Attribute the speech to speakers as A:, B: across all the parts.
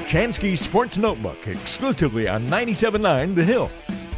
A: Chansky Sports Notebook, exclusively on 97.9 The Hill.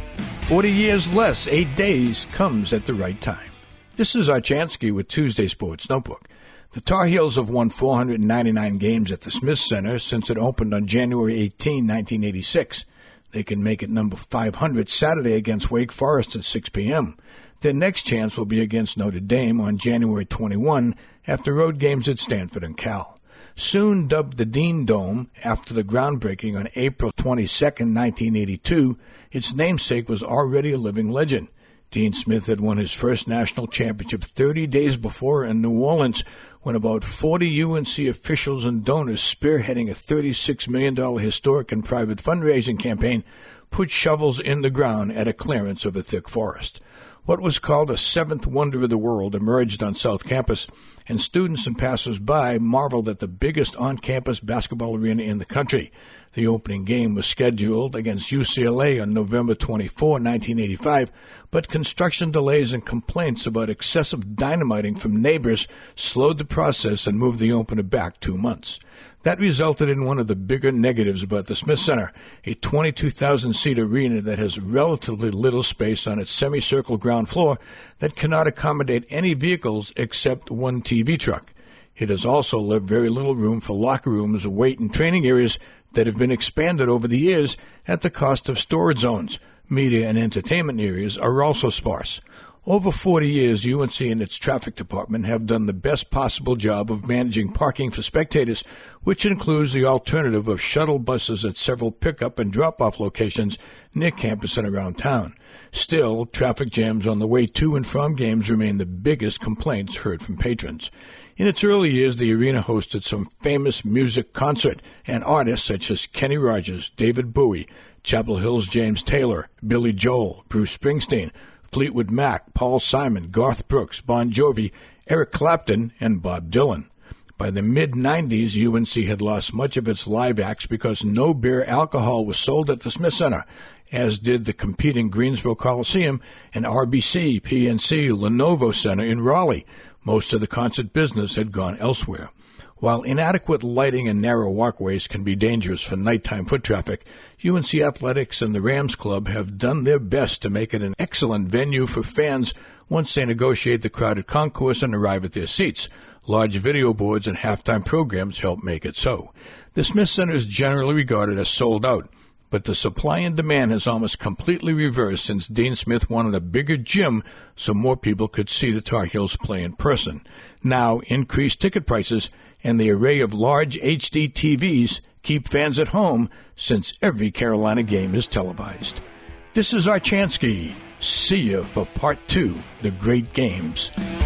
B: 40 years less, 8 days, comes at the right time. This is Archansky with Tuesday Sports Notebook. The Tar Heels have won 499 games at the Smith Center since it opened on January 18, 1986. They can make it number 500 Saturday against Wake Forest at 6 p.m. Their next chance will be against Notre Dame on January 21 after road games at Stanford and Cal. Soon dubbed the Dean Dome after the groundbreaking on April 22, 1982, its namesake was already a living legend. Dean Smith had won his first national championship 30 days before in New Orleans when about 40 UNC officials and donors spearheading a $36 million historic and private fundraising campaign put shovels in the ground at a clearance of a thick forest. What was called a seventh wonder of the world emerged on South Campus, and students and passers-by marveled at the biggest on-campus basketball arena in the country. The opening game was scheduled against UCLA on November 24, 1985, but construction delays and complaints about excessive dynamiting from neighbors slowed the process and moved the opener back 2 months. That resulted in one of the bigger negatives about the Smith Center, a 22,000-seat arena that has relatively little space on its semicircle ground floor that cannot accommodate any vehicles except one TV truck. It has also left very little room for locker rooms, weight, and training areas that have been expanded over the years at the cost of storage zones. Media and entertainment areas are also sparse. Over 40 years, UNC and its traffic department have done the best possible job of managing parking for spectators, which includes the alternative of shuttle buses at several pickup and drop-off locations near campus and around town. Still, traffic jams on the way to and from games remain the biggest complaints heard from patrons. In its early years, the arena hosted some famous music concert and artists such as Kenny Rogers, David Bowie, Chapel Hill's James Taylor, Billy Joel, Bruce Springsteen, Fleetwood Mac, Paul Simon, Garth Brooks, Bon Jovi, Eric Clapton, and Bob Dylan. By the mid-'90s, UNC had lost much of its live acts because no beer alcohol was sold at the Smith Center, as did the competing Greensboro Coliseum and RBC, PNC, Lenovo Center in Raleigh. Most of the concert business had gone elsewhere. While inadequate lighting and narrow walkways can be dangerous for nighttime foot traffic, UNC Athletics and the Rams Club have done their best to make it an excellent venue for fans once they negotiate the crowded concourse and arrive at their seats. Large video boards and halftime programs help make it so. The Smith Center is generally regarded as sold out, but the supply and demand has almost completely reversed since Dean Smith wanted a bigger gym so more people could see the Tar Heels play in person. Now, increased ticket prices and the array of large HD TVs keep fans at home since every Carolina game is televised. This is Archansky. See you for Part 2, The Great Games.